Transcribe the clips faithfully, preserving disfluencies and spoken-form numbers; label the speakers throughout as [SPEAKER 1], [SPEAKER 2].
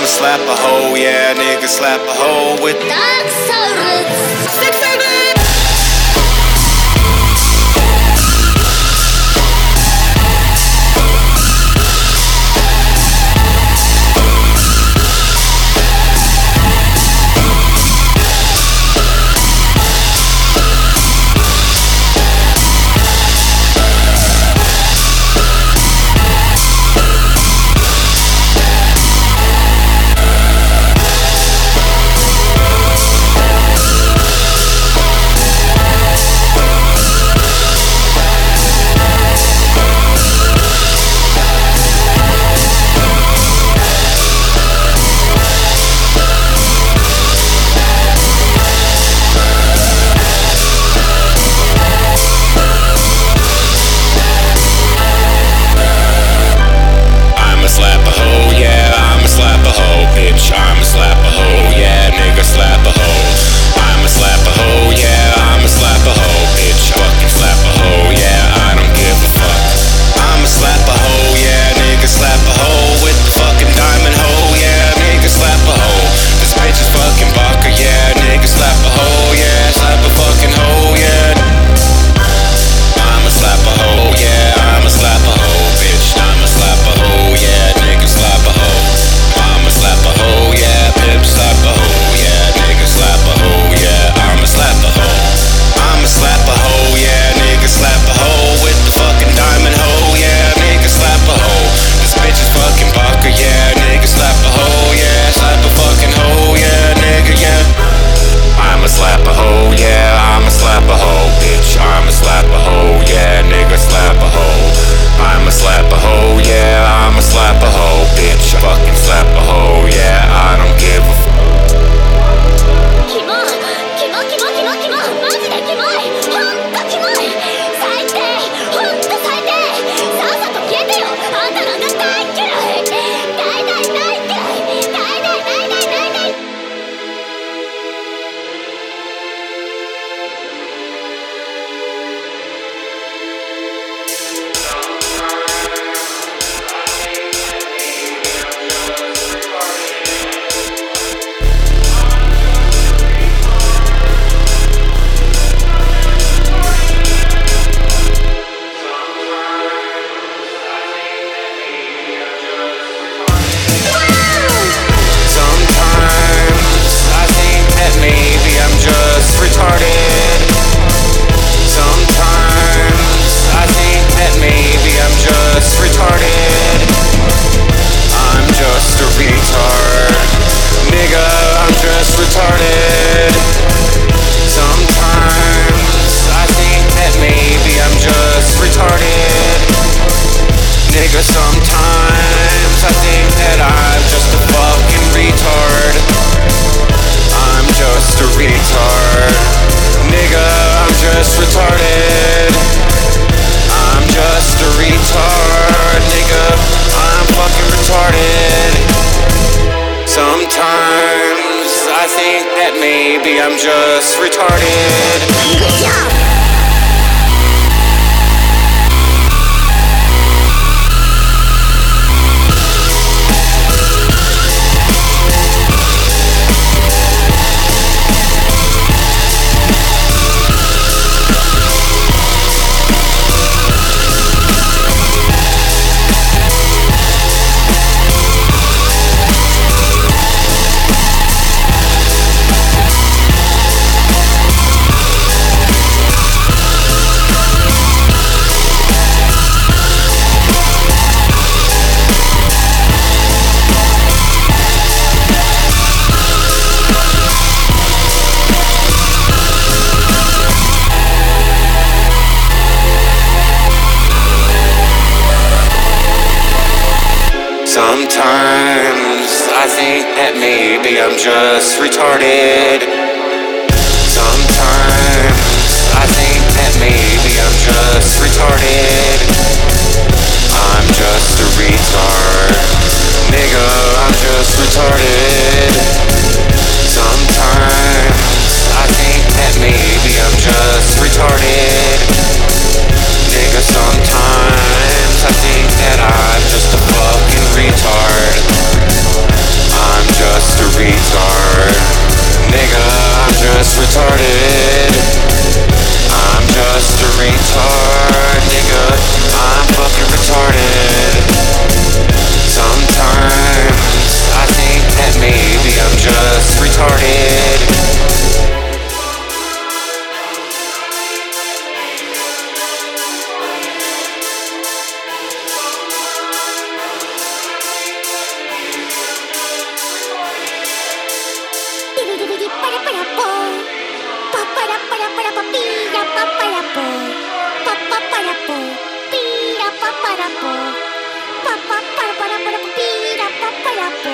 [SPEAKER 1] slap a hoe, yeah, nigga slap a hoe with
[SPEAKER 2] Dark Souls. Six baby.
[SPEAKER 1] I'm just retarded.
[SPEAKER 2] Good job.
[SPEAKER 1] Sometimes I think that maybe I'm just retarded. Sometimes I think that maybe I'm just retarded. I'm just a retard. Nigga, I'm just retarded. Sometimes I think that maybe I'm just retarded. Nigga, sometimes I think that I'm just a fucking retard. I'm retarded.
[SPEAKER 2] Para para po, pa para para para pa pira pa para po, pa pa para po, pira pa para po, pa pa para para para pa pira pa para po.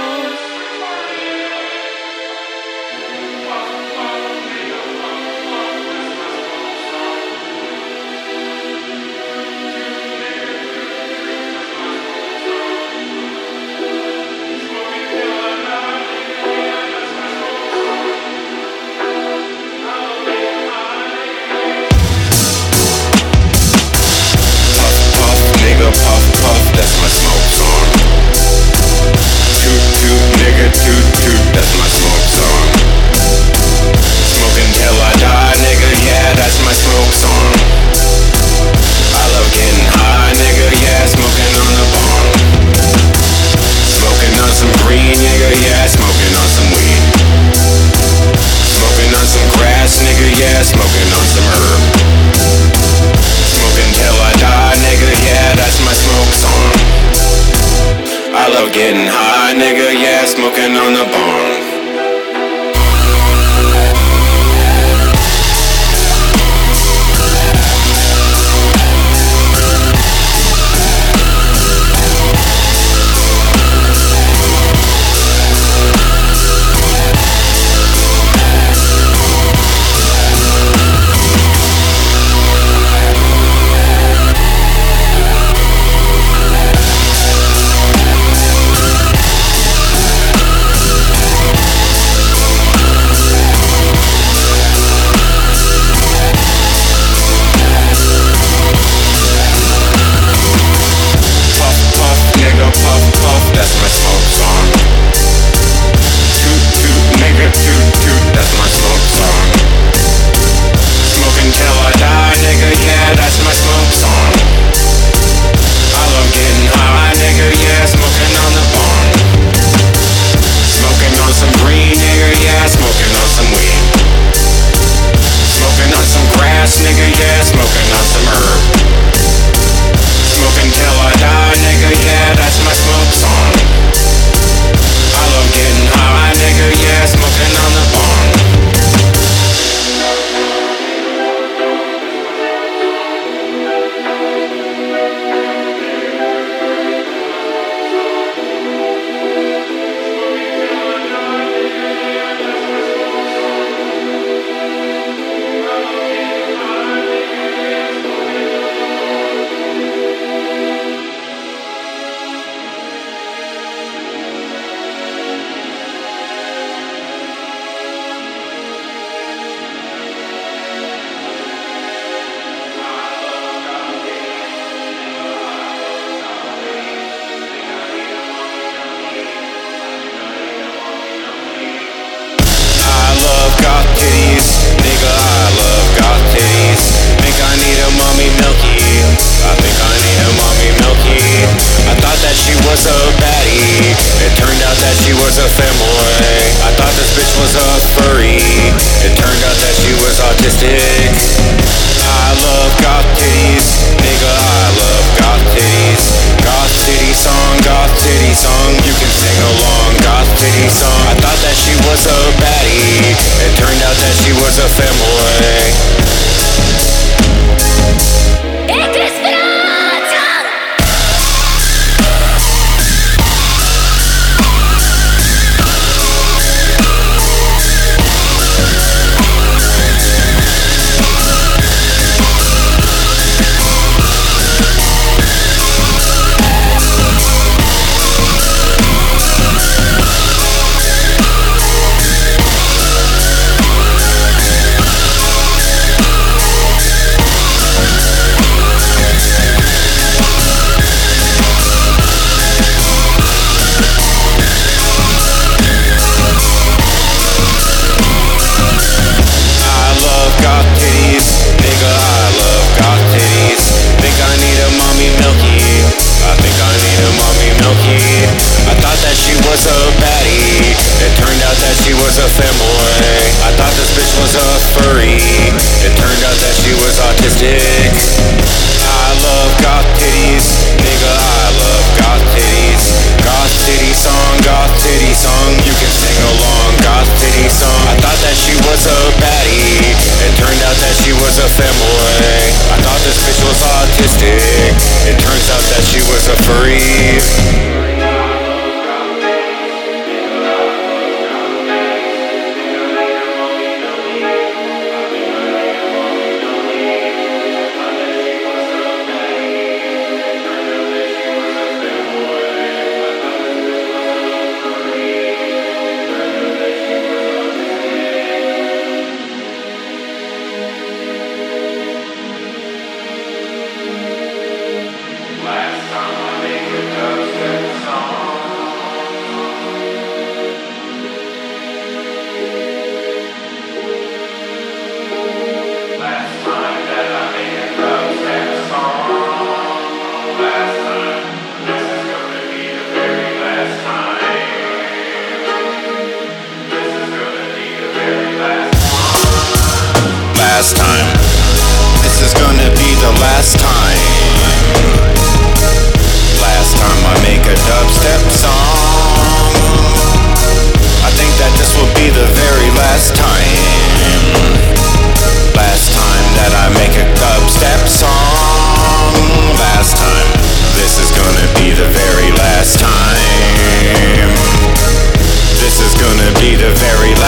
[SPEAKER 1] Puff, puff, that's my smoke song. Toot, toot, nigga, toot, toot, that's my smoke song. Smoking till I die, nigga, yeah, that's my smoke song. I love getting high, nigga, yeah, smoking on the bong. Smoking on some green, nigga, yeah, smoking on some weed. Smoking on some grass, nigga, yeah, smoking on some herb. Smoking till I die, nigga, yeah, that's my smoke song. I love getting high, nigga, yeah, smoking on the bong. That's my smoke song. Toot toot, nigga, toot toot, that's my smoke song. Smoking till I die, nigga, yeah, that's my smoke song. I love getting high, nigga, yeah, smoking on the bong. Smoking on some green, nigga, yeah, smoking on some weed. Smoking on some grass, nigga, yeah, smoking on some herb. Smoking till I die, nigga, yeah, that's my smoke song. I love getting high, nigga, yeah, smoking on the bong. Goth titties, nigga, I love goth titties. Think I need a mommy milky. I think I need a mommy milky. I thought that she was a baddie. It turned out that she was a femboy. I thought this bitch was a furry. It turned out that she was autistic. I love goth titties, nigga, I love goth titties. Goth titty song, goth titty song, you can sing along. Goth titty song. I thought that she was a baddie. It turned out that she was a femboy. was a furry. Last time. This is gonna be the last time. Last time I make a dubstep song. I think that this will be the very last time. Last time that I make a dubstep song. Last time. This is gonna be the very last time. This is gonna be the very last time.